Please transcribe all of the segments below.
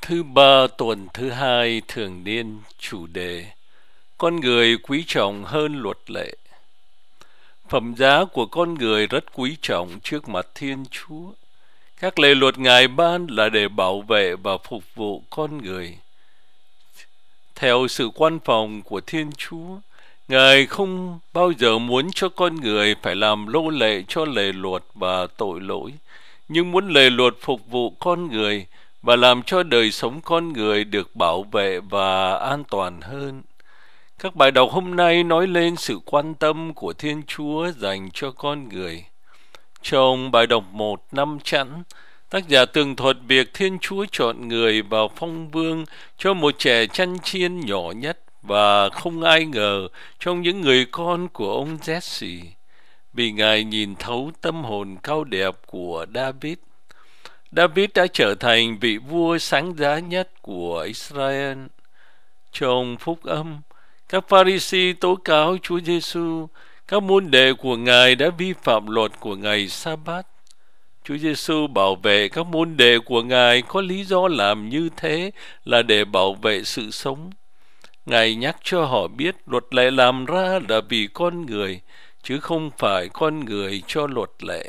Thứ ba tuần thứ hai thường niên, chủ đề con người quý trọng hơn luật lệ. Phẩm giá của con người rất quý trọng trước mặt Thiên Chúa. Các lệ luật Ngài ban là để bảo vệ và phục vụ con người. Theo sự quan phòng của Thiên Chúa, Ngài không bao giờ muốn cho con người phải làm nô lệ cho lệ luật và tội lỗi, nhưng muốn lệ luật phục vụ con người và làm cho đời sống con người được bảo vệ và an toàn hơn. Các bài đọc hôm nay nói lên sự quan tâm của Thiên Chúa dành cho con người. Trong bài đọc 1 năm chẵn, tác giả tường thuật việc Thiên Chúa chọn người vào phong vương cho một trẻ chăn chiên nhỏ nhất và không ai ngờ trong những người con của ông Jesse, vì Ngài nhìn thấu tâm hồn cao đẹp của David. David đã trở thành vị vua sáng giá nhất của Israel. Trong phúc âm, các Pha-ri-si tố cáo Chúa Giêsu, các môn đệ của Ngài đã vi phạm luật của ngày Sa-bát. Chúa Giêsu bảo vệ các môn đệ của Ngài có lý do làm như thế là để bảo vệ sự sống. Ngài nhắc cho họ biết luật lệ làm ra là vì con người, chứ không phải con người cho luật lệ.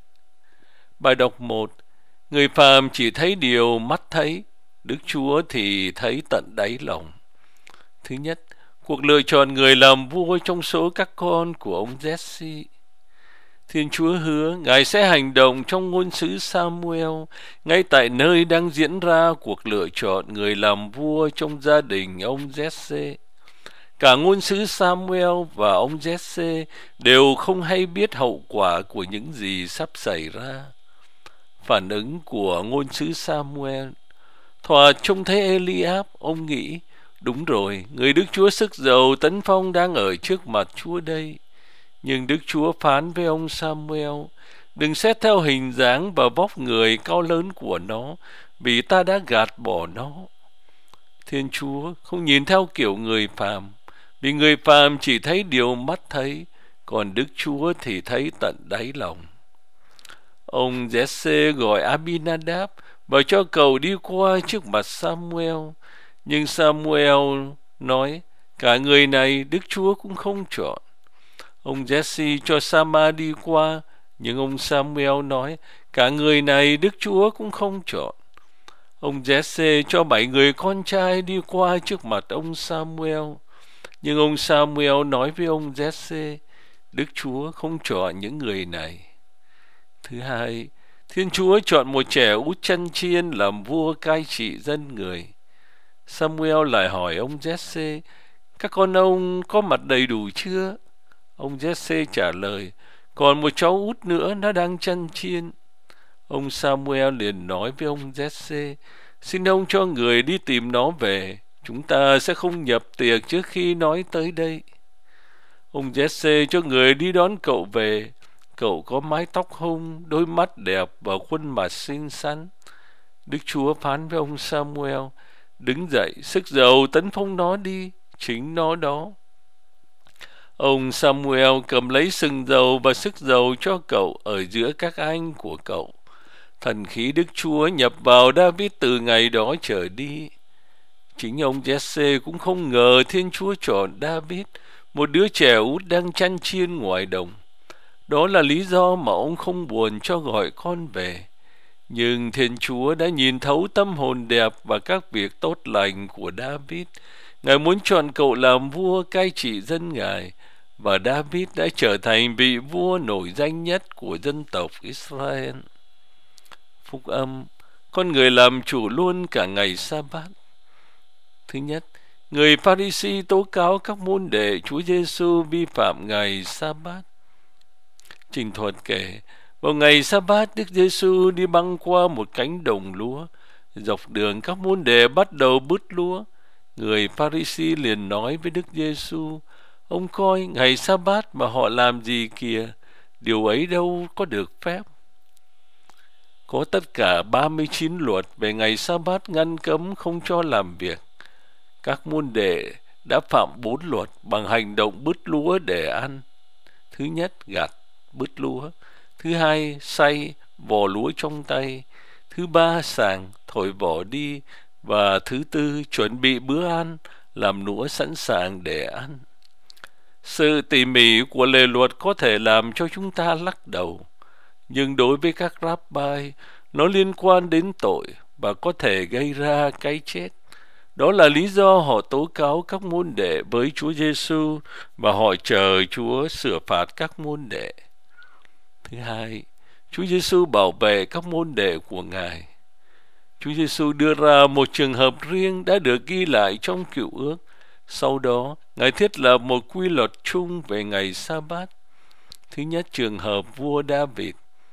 Bài đọc 1. Người phàm chỉ thấy điều mắt thấy, Đức Chúa thì thấy tận đáy lòng. Thứ nhất, cuộc lựa chọn người làm vua trong số các con của ông Jesse. Thiên Chúa hứa Ngài sẽ hành động trong ngôn sứ Samuel, ngay tại nơi đang diễn ra cuộc lựa chọn người làm vua trong gia đình ông Jesse. Cả ngôn sứ Samuel và ông Jesse đều không hay biết hậu quả của những gì sắp xảy ra. Phản ứng của ngôn sứ Samuel: thoạt trông thấy Eliab, ông nghĩ, đúng rồi, người Đức Chúa sức dầu tấn phong đang ở trước mặt Chúa đây. Nhưng Đức Chúa phán với ông Samuel: đừng xét theo hình dáng và vóc người cao lớn của nó, vì ta đã gạt bỏ nó. Thiên Chúa không nhìn theo kiểu người phàm, vì người phàm chỉ thấy điều mắt thấy, còn Đức Chúa thì thấy tận đáy lòng. Ông Jesse gọi Abinadab và cho cậu đi qua trước mặt Samuel. Nhưng Samuel nói, cả người này Đức Chúa cũng không chọn. Ông Jesse cho Sama đi qua, nhưng ông Samuel nói, cả người này Đức Chúa cũng không chọn. Ông Jesse cho 7 người con trai đi qua trước mặt ông Samuel. Nhưng ông Samuel nói với ông Jesse, Đức Chúa không chọn những người này. Thứ hai, Thiên Chúa chọn một trẻ út chăn chiên làm vua cai trị dân người. Samuel lại hỏi ông Jesse, các con ông có mặt đầy đủ chưa? Ông Jesse trả lời, còn một cháu út nữa nó đang chăn chiên. Ông Samuel liền nói với ông Jesse, xin ông cho người đi tìm nó về, chúng ta sẽ không nhập tiệc trước khi nói tới đây. Ông Jesse cho người đi đón cậu về. Cậu có mái tóc hung, đôi mắt đẹp và khuôn mặt xinh xắn. Đức Chúa phán với ông Samuel, đứng dậy, sức dầu tấn phong nó đi, chính nó đó. Ông Samuel cầm lấy sừng dầu và sức dầu cho cậu ở giữa các anh của cậu. Thần khí Đức Chúa nhập vào David từ ngày đó trở đi. Chính ông Jesse cũng không ngờ Thiên Chúa chọn David, một đứa trẻ út đang chăn chiên ngoài đồng. Đó là lý do mà ông không buồn cho gọi con về. Nhưng Thiên Chúa đã nhìn thấu tâm hồn đẹp và các việc tốt lành của David. Ngài muốn chọn cậu làm vua cai trị dân Ngài, và David đã trở thành vị vua nổi danh nhất của dân tộc Israel. Phúc âm, con người làm chủ luôn cả ngày Sa-bát. Thứ nhất, người Pha-ri-si tố cáo các môn đệ Chúa Giêsu vi phạm ngày Sa-bát. Trình thuật kể, vào ngày Sa-bát, Đức Giêsu đi băng qua một cánh đồng lúa. Dọc đường các môn đệ bắt đầu bứt lúa. Người Pha-ri-si liền nói với Đức Giêsu, ông coi ngày Sa-bát mà họ làm gì kìa, điều ấy đâu có được phép. Có tất cả 39 luật về ngày Sa-bát ngăn cấm không cho làm việc. Các môn đệ đã phạm 4 luật bằng hành động bứt lúa để ăn. Thứ nhất, gặt, bứt lúa. Thứ hai, xay, vò lúa trong tay. Thứ ba, sàng, thổi vỏ đi. và thứ tư chuẩn bị bữa ăn, làm đũa sẵn sàng để ăn. Sự tỉ mỉ của lề luật có thể làm cho chúng ta lắc đầu, nhưng đối với các rabbi, nó liên quan đến tội và có thể gây ra cái chết. Đó là lý do họ tố cáo các môn đệ với Chúa Giêsu và họ chờ Chúa sửa phạt các môn đệ. Thứ hai, Chúa Giêsu bảo vệ các môn đệ của Ngài. Chúa Giêsu đưa ra một trường hợp riêng đã được ghi lại trong Cựu Ước. Sau đó, Ngài thiết lập một quy luật chung về ngày Sa-bát. Thứ nhất, trường hợp vua David.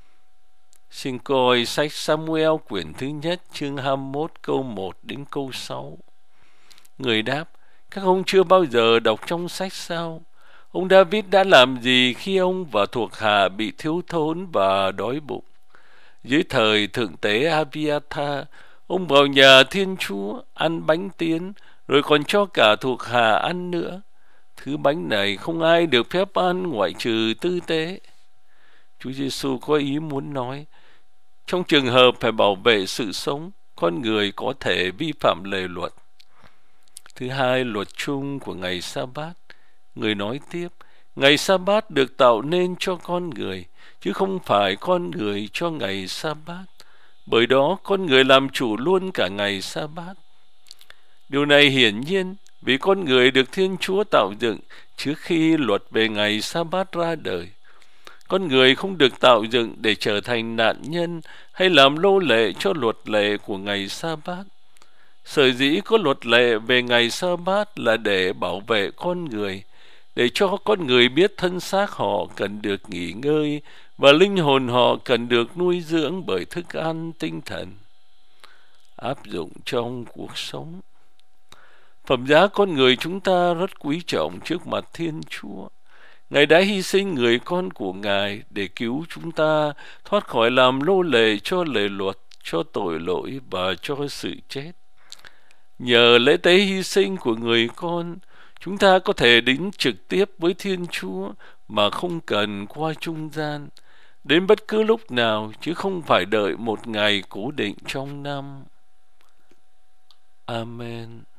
Xin coi sách Samuel quyển thứ nhất chương 21 câu 1 đến câu 6. Người đáp, các ông chưa bao giờ đọc trong sách sao? Ông David đã làm gì khi ông và thuộc hạ bị thiếu thốn và đói bụng? Dưới thời thượng tế Abiathar, ông vào nhà Thiên Chúa ăn bánh tiến, rồi còn cho cả thuộc hạ ăn nữa. Thứ bánh này không ai được phép ăn ngoại trừ tư tế. Chúa Giêsu có ý muốn nói, trong trường hợp phải bảo vệ sự sống, con người có thể vi phạm lề luật. Thứ hai, luật chung của ngày Sa-bát. Người nói tiếp, ngày Sa-bát được tạo nên cho con người, chứ không phải con người cho ngày Sa-bát. Bởi đó, con người làm chủ luôn cả ngày Sa-bát. Điều này hiển nhiên vì con người được Thiên Chúa tạo dựng trước khi luật về ngày Sa-bát ra đời. Con người không được tạo dựng để trở thành nạn nhân hay làm nô lệ cho luật lệ của ngày Sa-bát. Sở dĩ có luật lệ về ngày Sa-bát là để bảo vệ con người, để cho con người biết thân xác họ cần được nghỉ ngơi và linh hồn họ cần được nuôi dưỡng bởi thức ăn tinh thần. Áp dụng trong cuộc sống. Phẩm giá con người chúng ta rất quý trọng trước mặt Thiên Chúa. Ngài đã hy sinh người con của Ngài để cứu chúng ta thoát khỏi làm nô lệ cho lề luật, cho tội lỗi và cho sự chết. Nhờ lễ tế hy sinh của người con, chúng ta có thể đến trực tiếp với Thiên Chúa mà không cần qua trung gian, đến bất cứ lúc nào chứ không phải đợi một ngày cố định trong năm. Amen.